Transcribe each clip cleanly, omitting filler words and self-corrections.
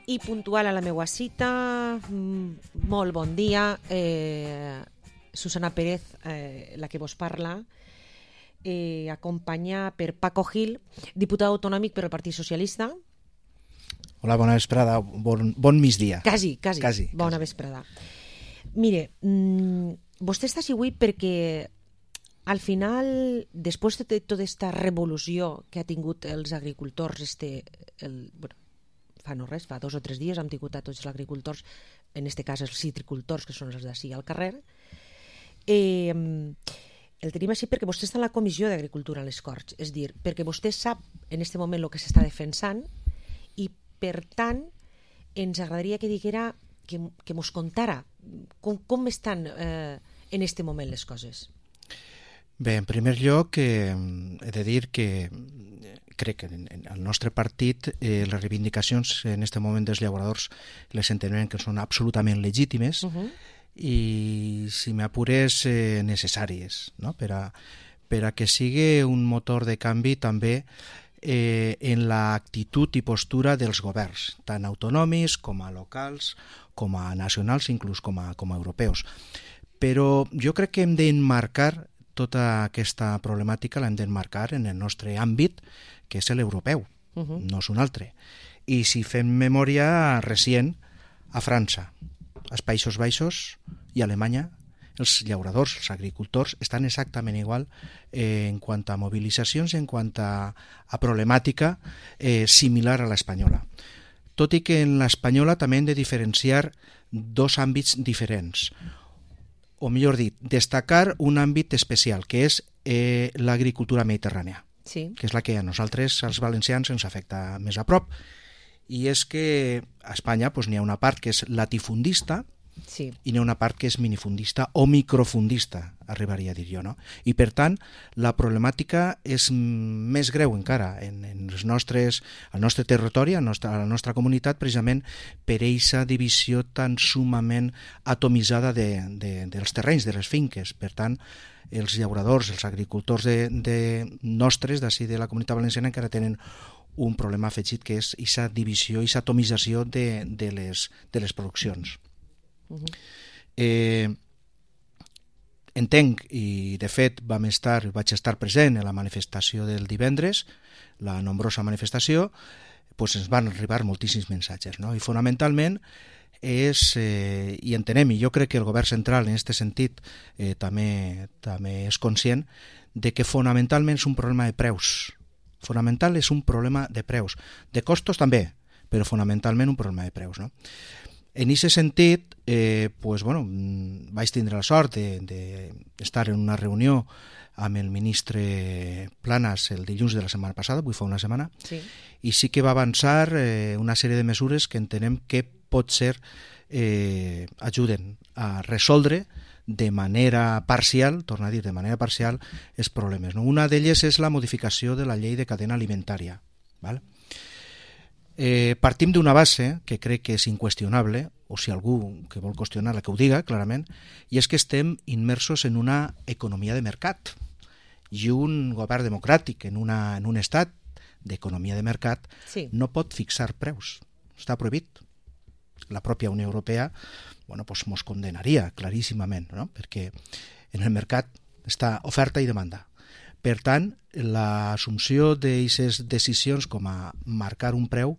I puntual a la meva cita, molt bon dia, Susana Pérez, la que vos parla, acompanyada per Paco Gil, diputat autonòmic per al Partit Socialista. Hola, bona vesprada, bon migdia. Quasi. Bona vesprada. Mire, vostè està així avui perquè al final, després de tota aquesta revolució que ha tingut els agricultors, fa 2 o 3 dies hem tingut a tots els agricultors, en aquest cas els citricultors, que són els d'ací al carrer, el tenim així perquè vostè està en la Comissió d'Agricultura a les Corts, és a dir, perquè vostè sap en aquest moment el que s'està defensant i, per tant, ens agradaria que diguera, que mos contara com estan en aquest moment les coses. Bé, en primer lloc, he de dir que crec que en el nostre partit les reivindicacions en aquest moment dels llauradors les entenem que són absolutament legítimes i, si m'apures, necessàries, no? per a que sigui un motor de canvi també en l'actitud i postura dels governs, tant autonòmics com a locals, com a nacionals, inclús com a europeus. Però jo crec que hem d'emmarcar tota aquesta problemàtica, l'hem d'emmarcar en el nostre àmbit, que és l'europeu, no és un altre. I si fem memòria recent, a França, als Països Baixos i a Alemanya, els llauradors, els agricultors, estan exactament igual en quant a mobilitzacions, en quant a problemàtica similar a l'espanyola. Tot i que en l'espanyola també hem de diferenciar 2 àmbits diferents, o millor dit, destacar un àmbit especial, que és l'agricultura mediterrània, que és la que a nosaltres, als valencians, ens afecta més a prop. I és que a Espanya n'hi ha una part que és latifundista i n'hi ha una part que és minifundista o microfundista, arribaria a dir jo, no? I per tant, la problemàtica és més greu encara al nostre territori, a la nostra comunitat, precisament per aquesta divisió tan sumament atomitzada dels terrenys, de les finques. Per tant, els llauradors, els agricultors nostres d'ací de la Comunitat Valenciana encara tenen un problema afegit, que és aquesta divisió, aquesta atomització de les produccions. Entenc, i de fet vaig estar present en la manifestació del divendres, la nombrosa manifestació, ens van arribar moltíssims missatges, no? I fonamentalment i entenem, i jo crec que el govern central en aquest sentit també és conscient de que fonamentalment és un problema de preus. Fonamental és un problema de preus, de costos també, però fonamentalment un problema de preus, no? En aquest sentit, vaig tindre la sort d'estar en una reunió amb el ministre Planas el dilluns de la setmana passada, avui fa una setmana, i sí que va avançar una sèrie de mesures que entenem que potser ajuden a resoldre de manera parcial, torno a dir, de manera parcial, els problemes, no? Una d'elles és la modificació de la llei de cadena alimentària. Partim d'una base que crec que és inqüestionable, o si algú que vol qüestionar-la que ho diga clarament, i és que estem immersos en una economia de mercat, i un govern democràtic en un estat d'economia de mercat no pot fixar preus, està prohibit. La pròpia Unió Europea mos condenaria claríssimament, no? Perquè en el mercat està oferta i demanda. Per tant, l'assumpció d'aquestes decisions com a marcar un preu,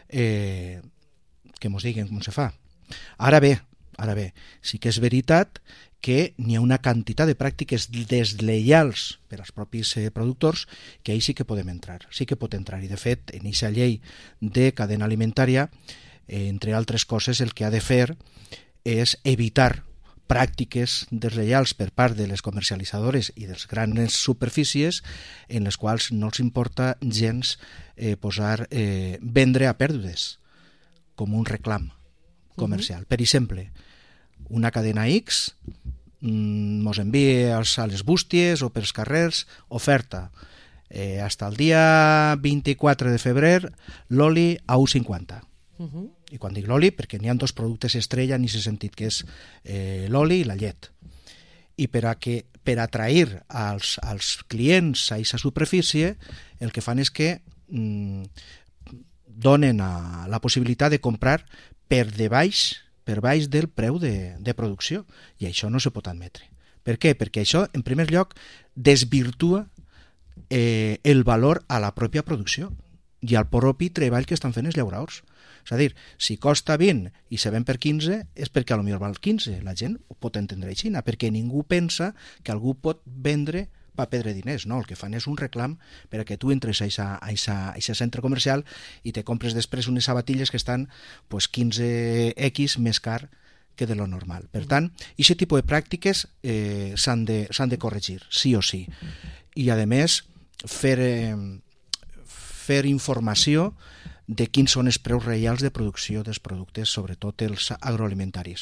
que mos diguen com se fa. Ara bé, sí que és veritat que n'hi ha una quantitat de pràctiques deslleials per als propis productors que ahí sí que podem entrar, i de fet en aquesta llei de cadena alimentària, entre altres coses, el que ha de fer és evitar pràctiques deslleials per part de les comercialitzadores i de les grans superfícies en les quals no els importa gens vendre a pèrdues com un reclam comercial. Per exemple, una cadena X mos envia a les bústies o pels carrers oferta hasta el dia 24 de febrer l'oli a 1,50. I quan dic l'oli, perquè n'hi ha 2 productes estrella en aquest sentit, que és l'oli i la llet. I per atrair als clients a aquesta superfície, el que fan és que donen la possibilitat de comprar per baix del preu de producció, i això no se pot admetre. Per què? Perquè això, en primer lloc, desvirtua el valor a la pròpia producció i al propi treball que estan fent els llauradors. És a dir, si costa 20 i se ven per 15, és perquè potser val 15. La gent ho pot entendre així, perquè ningú pensa que algú pot vendre per perdre diners. No, el que fan és un reclam per a que tu entres a aquest centre comercial i te compres després unes sabatilles que estan 15x més car que de lo normal. Per tant, aquest tipus de pràctiques s'han de corregir, sí o sí. I, a més, fer informació de quins són els preus reals de producció dels productes, sobretot els agroalimentaris.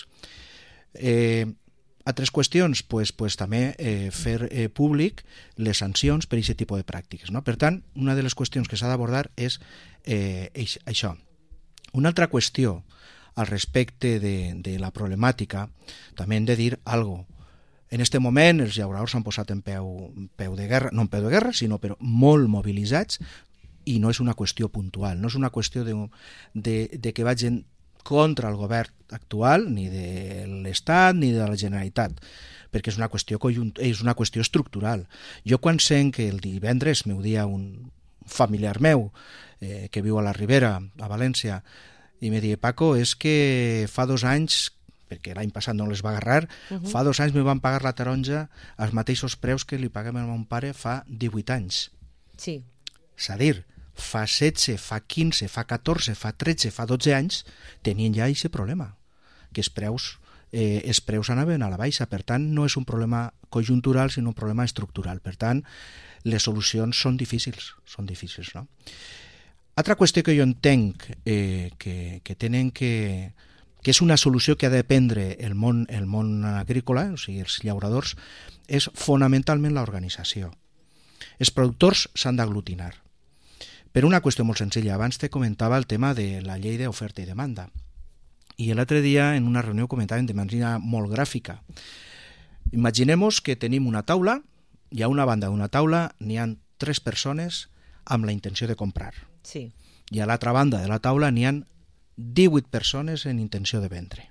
Altres qüestions, també fer públic les sancions per aquest tipus de pràctiques. No? Per tant, una de les qüestions que s'ha d'abordar és això. Una altra qüestió al respecte de la problemàtica, també hem de dir alguna cosa. En aquest moment els llauradors s'han posat en peu de guerra, no en peu de guerra, sinó però molt mobilitzats, i no és una qüestió puntual, no és una qüestió de que vagin contra el govern actual, ni de l'Estat, ni de la Generalitat, perquè és una qüestió estructural. Jo quan sent que el divendres m'ho dia un familiar meu que viu a la Ribera, a València, i me diu, Paco, és que fa 2 anys, perquè l'any passat no les va agarrar, fa 2 anys me van pagar la taronja als mateixos preus que li paguem a mon pare fa 18 anys. Sí. És a dir, fa 16, fa 15, fa 14, fa 13, fa 12 anys, tenien ja aquest problema, que els preus anaven a la baixa. Per tant, no és un problema conjuntural, sinó un problema estructural. Per tant, les solucions són difícils, no? Altra qüestió que jo entenc que tenen que és una solució que ha de prendre el món agrícola, o sigui, els llauradors, és fonamentalment l'organització. Els productors s'han d'aglutinar. Per una qüestió molt senzilla, abans te comentava el tema de la llei d'oferta i demanda. I l'altre dia en una reunió comentàvem de manera molt gràfica. Imaginem-nos que tenim una taula i a una banda d'una taula n'hi ha 3 persones amb la intenció de comprar. Sí. I a l'altra banda de la taula n'hi ha 18 persones en intenció de vendre.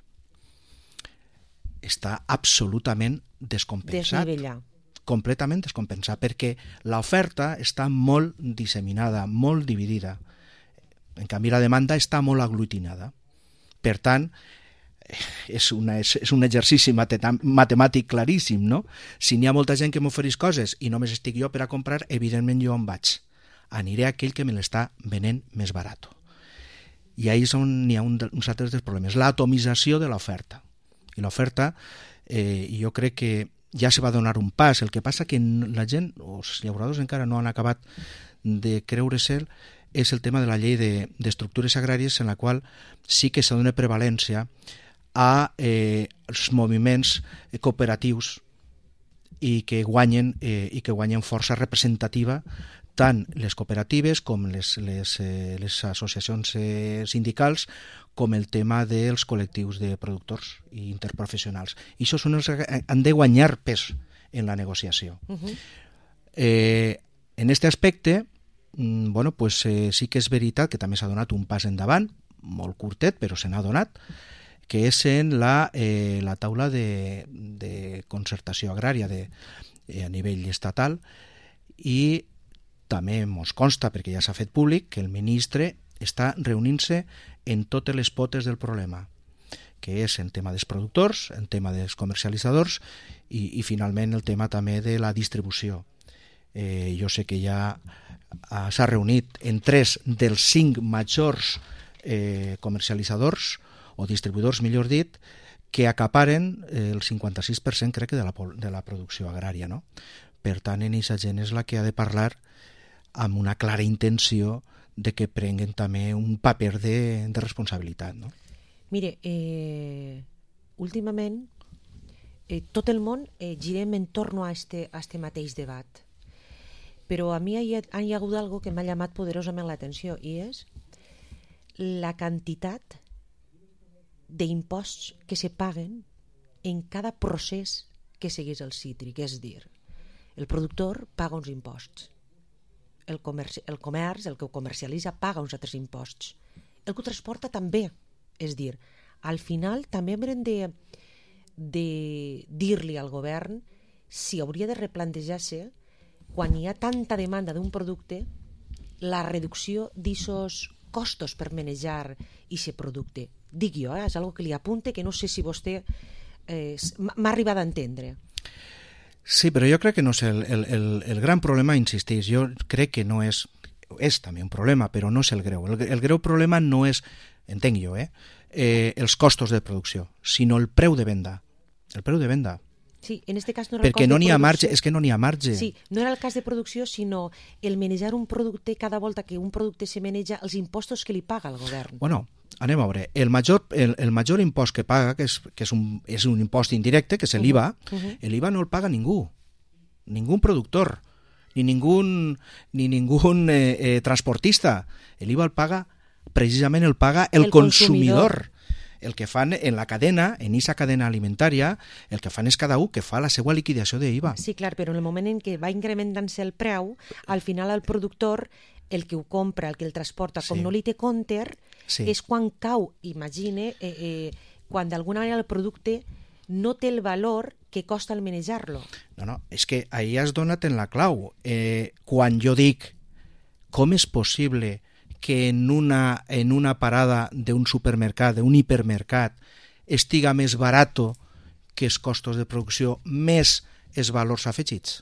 Està absolutament descompensat. Desnivellar. Completament descompensat, perquè l'oferta està molt disseminada, molt dividida. En canvi, la demanda està molt aglutinada. Per tant, és un exercici matemàtic claríssim, no? Si n'hi ha molta gent que m'ofereix coses i només estic jo per a comprar, evidentment jo on vaig? Aniré a aquell que me l'està venent més barat. I ahí n'hi ha uns altres dels problemes. L'atomització de l'oferta. I l'oferta, jo crec que ja se va donar un pas. El que passa que la gent, els llauradors encara no han acabat de creure-se'l, és el tema de la llei d'estructures agràries, en la qual sí que se dona prevalència als moviments cooperatius i que guanyen força representativa tant les cooperatives com les associacions sindicals, com el tema dels col·lectius de productors i interprofessionals. I això són els que han de guanyar pes en la negociació. En aquest aspecte, sí que és veritat que també s'ha donat un pas endavant, molt curtet, però se n'ha donat, que és en la taula de concertació agrària a nivell estatal, i també ens consta, perquè ja s'ha fet públic, que el ministre està reunint-se en totes les potes del problema, que és en tema dels productors, en tema dels comercialitzadors i finalment el tema també de la distribució. Jo sé que ja s'ha reunit en 3 dels 5 majors comercialitzadors o distribuïdors, millor dit, que acaparen el 56% crec que de la producció agrària, no? Per tant, en aquesta gent és la que ha de parlar amb una clara intenció de que prenguen també un paper de responsabilitat, no? Mire, últimament tot el món girem en torno a este mateix debat, però a mi hi ha hagut algo que m'ha llamat poderosament l'atenció, i és la quantitat d'imposts que se paguen en cada procés que segueix el cítric. És dir, el productor paga uns imposts, el comerç, el que ho comercialitza, paga uns altres imposts. el que ho transporta també. És dir, al final també haurem de dir-li al govern si hauria de replantejar-se, quan hi ha tanta demanda d'un producte, la reducció d'aquests costos per manejar aquest producte. Dic jo, és algo que li apunte, que no sé si vostè m'ha arribat a entendre. Sí, però jo crec que no és el gran problema, insistís, jo crec que no és també un problema, però no és el greu. El greu problema no és, entenc jo, els costos de producció, sinó el preu de venda. El preu de venda. Sí, en este cas no era el perquè cost no de n'hi ha producció. marge, és que no n'hi ha marge. Sí, no era el cas de producció, sinó el manejar un producte, cada volta que un producte se maneja, els impostos que li paga el govern. Bueno, anem a veure. El major impost que paga, que és un impost indirecte, que és l'IVA, l'IVA no el paga ningú productor, ni ningú transportista. L'IVA el paga, precisament el paga el consumidor. El que fan en la cadena, en aquesta cadena alimentària, el que fan és cada un que fa la seva liquidació d'IVA. Sí, clar, però en el moment en què va incrementant-se el preu, al final el productor, el que ho compra, el que el transporta, com no li té compte, és quan cau, imagine, quan d'alguna manera el producte no té el valor que costa el manejar-lo. No, és que ahir has donat en la clau. Quan jo dic com és possible que en una parada d'un supermercat, d'un hipermercat, estiga més barat que els costos de producció més els valors afegits.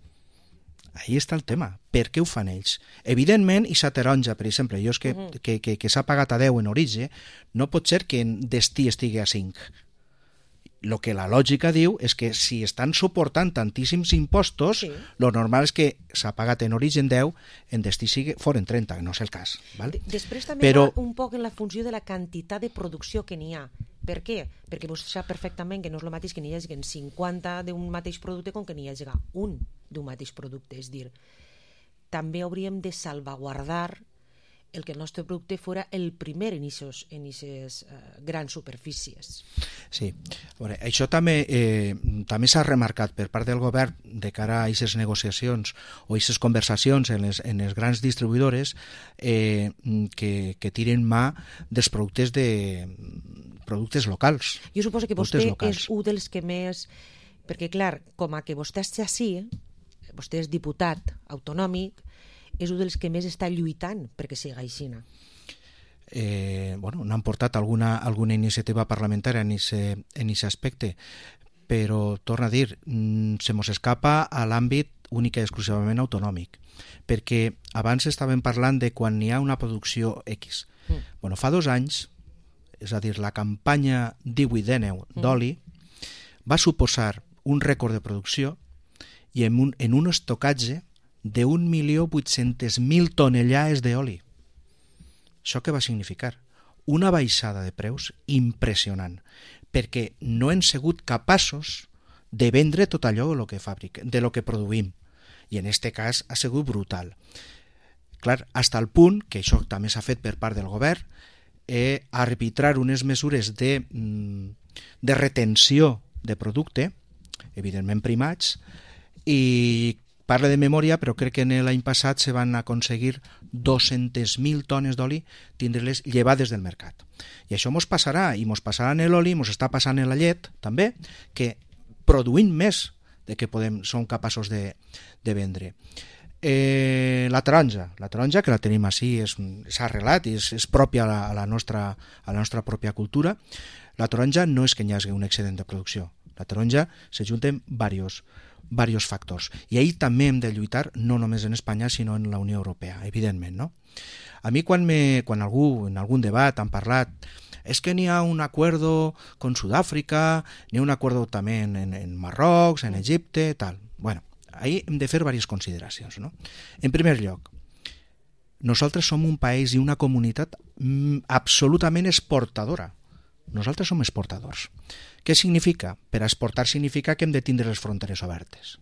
Ahí està el tema. Per què ho fan ells? Evidentment, i sa taronja, per exemple, jo és que s'ha pagat a 10 en origen, no pot ser que en destí estigui a 5. El que la lògica diu és que si estan suportant tantíssims impostos, lo normal és que s'ha pagat en origen 10, en destí sigui foren 30, no és el cas. Val? Després també va un poc en la funció de la quantitat de producció que n'hi ha. Per què? Perquè vostè sap perfectament que no és el mateix que n'hi hagi 50 d'un mateix producte com que n'hi hagi un d'un mateix producte. És dir, també hauríem de salvaguardar el que el nostre producte fora el primer en aquestes grans superfícies. Sí. Bueno, això també s'ha remarcat per part del govern de cara a aquestes negociacions o aquestes conversacions en les grans distribuïdores que tiren mà dels productes locals. Jo suposo que vostè és un dels que més... Perquè, clar, com a que vostè està així, vostè és diputat autonòmic, és un dels que més està lluitant perquè sigui així. N'han portat alguna iniciativa parlamentària en aquest aspecte, però, torna a dir, se mos escapa a l'àmbit únic i exclusivament autonòmic, perquè abans estàvem parlant de quan hi ha una producció X. Fa 2 anys, és a dir, la campanya 18-19 d'oli va suposar un rècord de producció i en un estocatge de 1.800.000 tonellades d'oli. Això què va significar? Una baixada de preus impressionant, perquè no hem sigut capaços de vendre tot allò de lo que produïm. I en aquest cas ha sigut brutal. Clar, fins al punt, que això també s'ha fet per part del govern, arbitrar unes mesures de retenció de producte, evidentment primats, i parle de memòria, però crec que l'any passat se van aconseguir 200.000 tones d'oli tindre-les llevades del mercat. I això mos passarà, i mos passarà en l'oli, mos està passant en la llet, també, que produint més de que som capaços de vendre. La taronja, que la tenim així, s'ha arrelat i és pròpia a la nostra pròpia cultura. La taronja no és que hi hagi un excedent de producció. La taronja s'ajunten diversos factors. I ahir també hem de lluitar, no només en Espanya, sinó en la Unió Europea, evidentment, no? A mi, quan en algun debat han parlat és que n'hi ha un acuerdo con Sudàfrica, n'hi ha un acuerdo també en Marroc, en Egipte, tal. Bueno, ahí hem de fer diverses consideracions, no? En primer lloc, nosaltres som un país i una comunitat absolutament exportadora. Nosaltres som exportadors. Què significa? Per exportar significa que hem de tindre les fronteres obertes.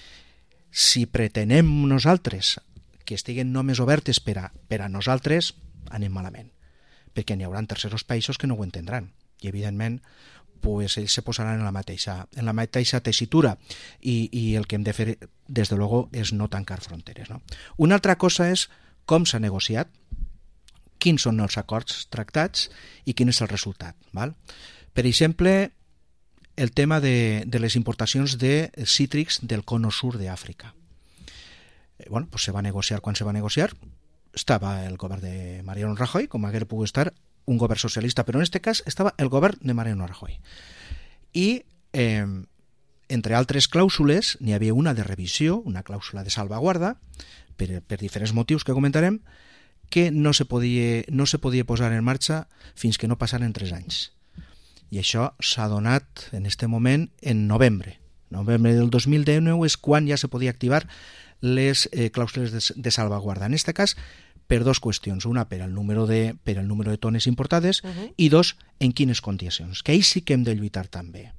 Si pretenem nosaltres que estiguen només obertes per a nosaltres, anem malament, perquè n'hi haurà tercers països que no ho entendran i, evidentment, ells se posaran en la mateixa tessitura i el que hem de fer, des de luego, és no tancar fronteres. No? Una altra cosa és com s'ha negociat, quins són els acords tractats i quin és el resultat. Val? Per exemple, el tema de les importacions de cítrics del cono sur d'Àfrica. Bueno, pues se va negociar quan se va negociar. Estava el govern de Mariano Rajoy, com haguera pogut estar un govern socialista, però en aquest cas estava el govern de Mariano Rajoy. I, entre altres clàusules, n'hi havia una de revisió, una clàusula de salvaguarda, per diferents motius que comentarem, que no se podia posar en marxa fins que no passaren 3 anys. I això s'ha donat en aquest moment en novembre. Novembre del 2019 és quan ja se podia activar les clàusules de salvaguarda. En aquest cas, per 2 qüestions. Una, per el número de tones importades, i 2, en quines condicions. Que ahí sí que hem de lluitar també.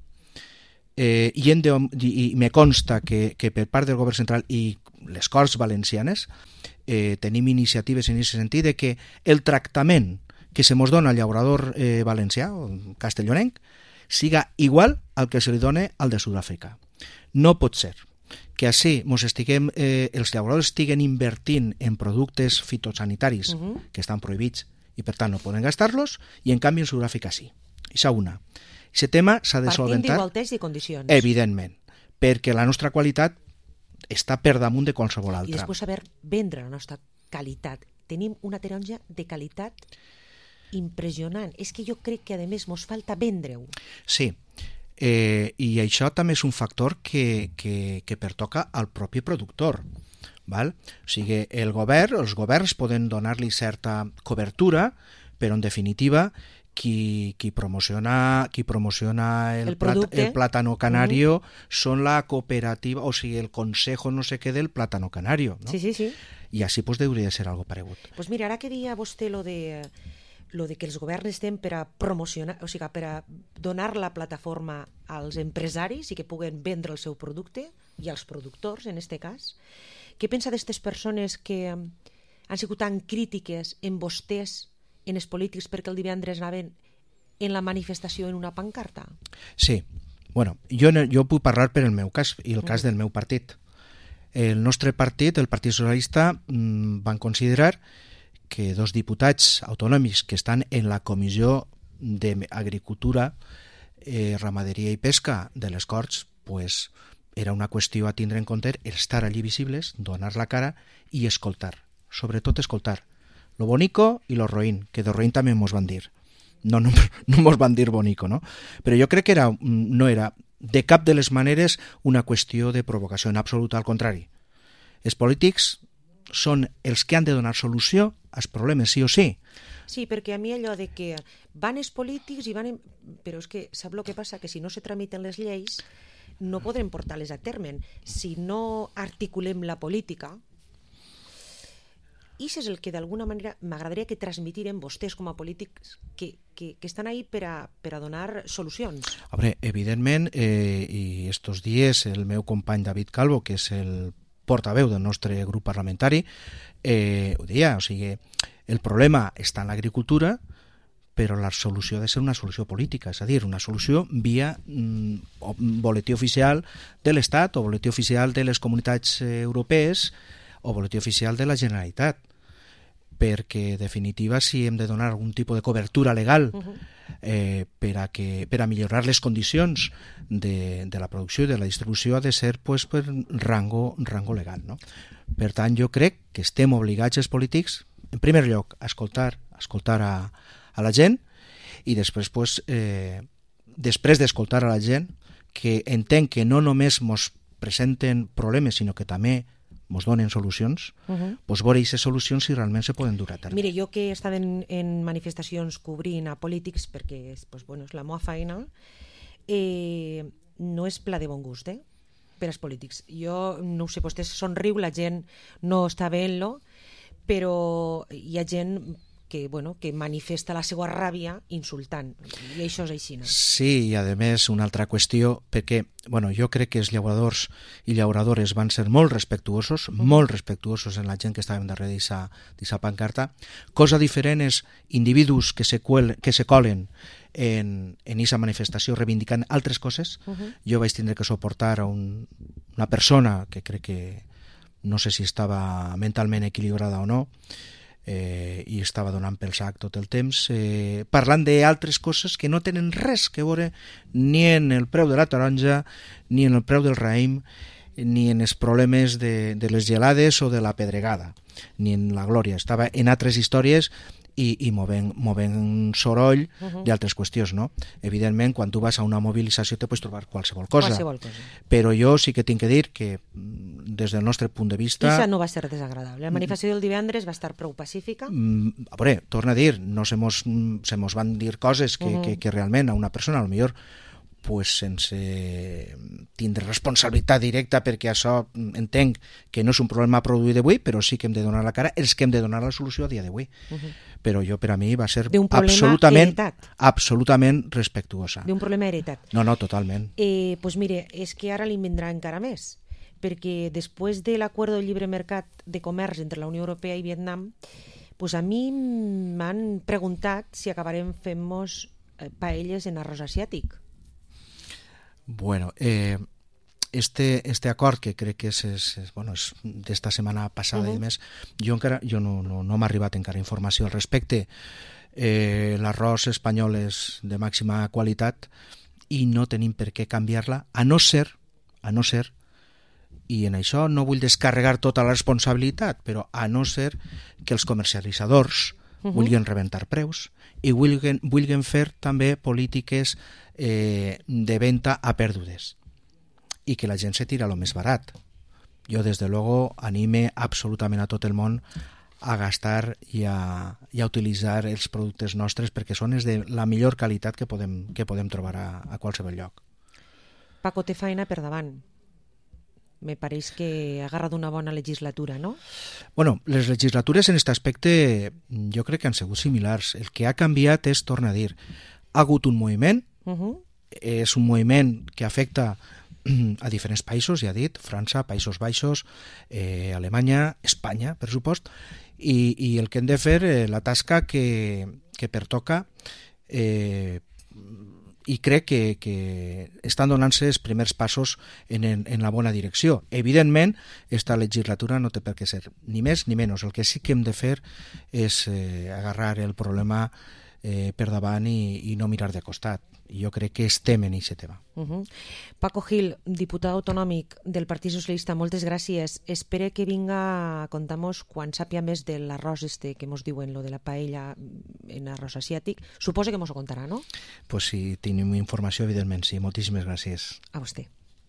I me consta que per part del govern central i les Corts Valencianes tenim iniciatives en aquest sentit de que el tractament que se mos dona al llaurador valencià o castellonenc siga igual al que se li dona al de Sud-àfrica. No pot ser que així els llauradors estiguen invertint en productes fitosanitaris que estan prohibits i per tant no poden gastar-los, i en canvi en Sud-àfrica sí. Això una. Aquest tema s'ha de solventar. Partint d'igualtats i condicions. Evidentment, perquè la nostra qualitat està per damunt de qualsevol altra. I després saber vendre la nostra qualitat. Tenim una taronja de qualitat impressionant. És que jo crec que a més mos falta vendre-ho. Sí, i això també és un factor que pertoca al propi productor. Val? O sigui, els governs poden donar-li certa cobertura, però en definitiva qui promociona el plátano canario són la cooperativa, o sigui, el consejo no sé què del plátano canario, no? Sí. I així pues, hauria de ser algo paregut. Pues mira, ara que deia vostè lo de que els governs estem per a promocionar, o sigui, per a donar la plataforma als empresaris i que puguen vendre el seu producte, i als productors, en aquest cas. Què pensa d'aquestes persones que han sigut tan crítiques en vostès, en els polítics, perquè el divendres anaven en la manifestació en una pancarta? Sí. Bueno, jo puc parlar per el meu cas i el cas del meu partit. El nostre partit, el Partit Socialista, van considerar que 2 diputats autonòmics que estan en la Comissió d'Agricultura, Ramaderia i Pesca de les Corts, pues, era una qüestió a tindre en compte estar allí visibles, donar la cara i escoltar. Sobretot escoltar. Lo bonico i lo roïn, que de roïn també mos van dir. No mos van dir bonico, no? Però jo crec que no era de cap de les maneres una qüestió de provocació, en absolut al contrari. Els polítics són els que han de donar solució als problemes, sí o sí. Sí, perquè a mi allò de que van els polítics i van... Però és que sap el que passa? Que si no se tramiten les lleis no podrem portar-les a terme. Si no articulem la política... I això és el que d'alguna manera m'agradaria que transmitirem vostès com a polítics que estan ahí per a donar solucions. Evidentment, i estos dies el meu company David Calvo, que és el portaveu del nostre grup parlamentari, ho deia, o sigui, el problema està en l'agricultura, però la solució ha de ser una solució política, és a dir, una solució via boletí oficial de l'Estat o boletí oficial de les comunitats europees o boletí oficial de la Generalitat, perquè, en definitiva, si hem de donar algun tipus de cobertura legal per a millorar les condicions de la producció i de la distribució, ha de ser pues, per rango legal. No? Per tant, jo crec que estem obligats els polítics, en primer lloc, a escoltar a la gent, i després, pues, després d'escoltar a la gent, que entenc que no només mos presenten problemes, sinó que també mos donen solucions, doncs veure aquestes solucions si realment se poden dur a terme. Mire, jo que he estat en manifestacions cobrint a polítics, perquè és la meva feina, no és pla de bon gust, per als polítics. Jo, no ho sé, vostès somriu, la gent no està veient-lo, però hi ha gent que manifesta la seva ràbia insultant, i això és així. No? Sí, i a més una altra qüestió, perquè jo crec que els llauradors i llauradores van ser molt respectuosos en la gent que estàvem darrere d'aquesta pancarta. Cosa diferent és individus que se colen en aquesta manifestació reivindicant altres coses. Jo vaig tindre que suportar a una persona que crec que no sé si estava mentalment equilibrada o no, i estava donant pel sac tot el temps, parlant d'altres coses que no tenen res que veure ni en el preu de la taronja, ni en el preu del raïm, ni en els problemes de les gelades o de la pedregada, ni en la glòria. Estava en altres històries i movent soroll d'altres qüestions, no? Evidentment, quan tu vas a una mobilització te pots trobar qualsevol cosa. Però jo sí que tinc que dir que, des del nostre punt de vista... Això no va ser desagradable. La manifestació del divendres va estar prou pacífica? A veure, torna a dir, no se mos van dir coses que realment a una persona, a lo millor, pues sense tindre responsabilitat directa, perquè això entenc que no és un problema produït d'avui, però sí que hem de donar la cara, els que hem de donar la solució a dia d'avui. Però jo, per a mi, va ser absolutament respectuosa. D'un problema heretat. No, totalment. Pues mire, és que ara li vindrà encara més, perquè després de l'acord del llibre mercat de comerç entre la Unió Europea i Vietnam, pues a mi m'han preguntat si acabarem fent-nos paelles en arròs asiàtic. Bueno, este acord, que crec que és d'esta setmana passada i més, jo no m'ha arribat encara informació al respecte. L'arròs espanyol és de màxima qualitat i no tenim per què canviar-la, a no ser, i en això no vull descarregar tota la responsabilitat, però a no ser que els comercialitzadors vulguin rebentar preus i vulguin fer també polítiques de venda a pèrdues i que la gent se tira lo més barat. Jo, des de luego, anime absolutament a tot el món a gastar i a utilitzar els productes nostres, perquè són els de la millor qualitat que podem trobar a qualsevol lloc. Paco, té feina per davant. Me pareix que ha agarrat una bona legislatura, no? Bueno, les legislatures en aquest aspecte jo crec que han sigut similars. El que ha canviat és, torna a dir, ha hagut un moviment, és un moviment que afecta a diferents països, ja he dit, França, Països Baixos, Alemanya, Espanya, per supost, i el que hem de fer, la tasca que pertoca, i crec que estan donant-se els primers passos en la bona direcció. Evidentment, esta legislatura no té per què ser ni més ni menys. El que sí que hem de fer és agarrar el problema per davant i no mirar de costat. Jo crec que estem en aquest tema. Paco Gil, diputat autonòmic del Partit Socialista, moltes gràcies. Espere que vinga a contar-nos quan sàpia més de l'arròs que mos diuen, lo de la paella en arròs asiàtic. Suposo que mos ho contarà, no? Pues si tenim informació, evidentment sí. Moltíssimes gràcies. A vostè.